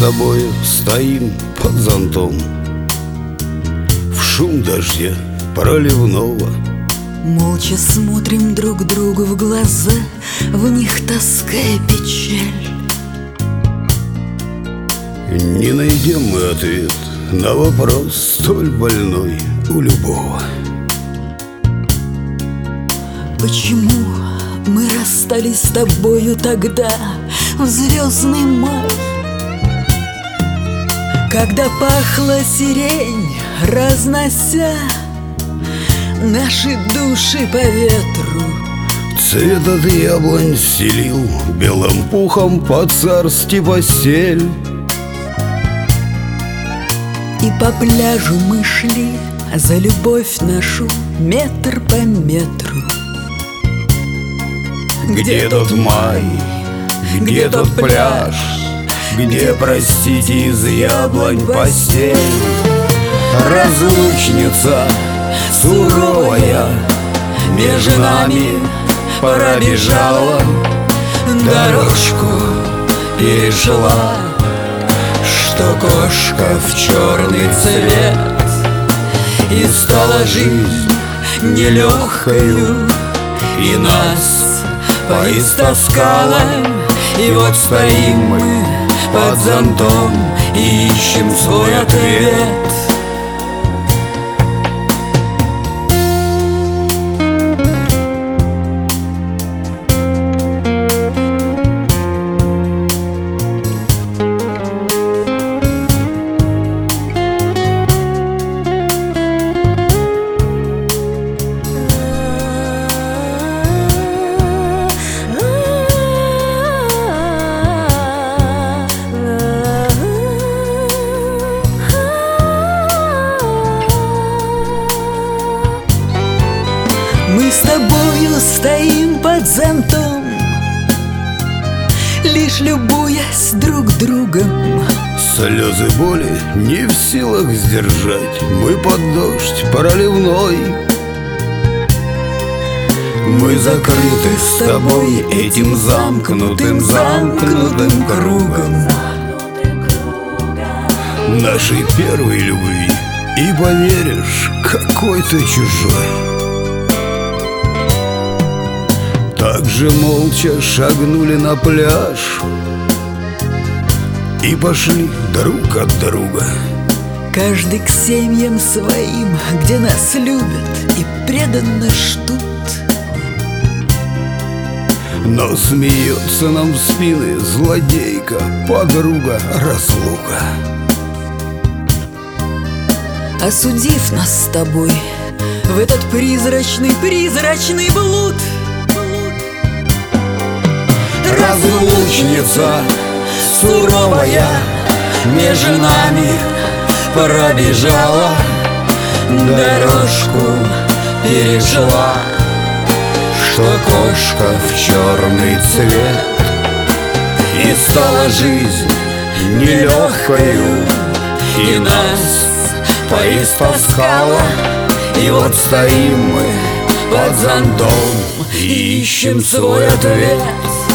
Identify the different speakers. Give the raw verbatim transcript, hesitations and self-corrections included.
Speaker 1: тобою стоим под зонтом в шум дождя проливного.
Speaker 2: Молча смотрим друг другу в глаза, в них тоска и печаль.
Speaker 1: Не найдем мы ответ на вопрос столь больной у любого.
Speaker 2: Почему мы расстались с тобою тогда в звездный май, когда пахла сирень, разнося наши души по ветру?
Speaker 1: Цвет от яблонь стелил белым пухом по-царски постель.
Speaker 2: И по пляжу мы шли за любовь нашу метр по метру.
Speaker 1: Где тот май, где тот пляж, где, простите, из яблонь постель? Разлучница суровая между нами пробежала, дорожку перешла, что кошка в черный цвет, и стала жизнь нелегкою, и нас поистаскала. И вот стоим мы под зонтом и ищем свой ответ.
Speaker 2: Мы с тобою стоим под зонтом, лишь любуясь друг другом.
Speaker 1: Слезы боли не в силах сдержать, мы под дождь проливной. Мы закрыты с тобой этим замкнутым, замкнутым кругом нашей первой любви. И поверишь, какой-то чужой. Так же молча шагнули на пляж и пошли друг от друга.
Speaker 2: Каждый к семьям своим, где нас любят и преданно ждут.
Speaker 1: Но смеется нам в спины злодейка, подруга разлука.
Speaker 2: Осудив нас с тобой в этот призрачный, призрачный блуд,
Speaker 1: разлучница суровая между нами пробежала, дорожку перешла, что кошка в черный цвет, и стала жизнь нелегкою, и нас поистаскала. И вот стоим мы под зонтом и ищем свой ответ.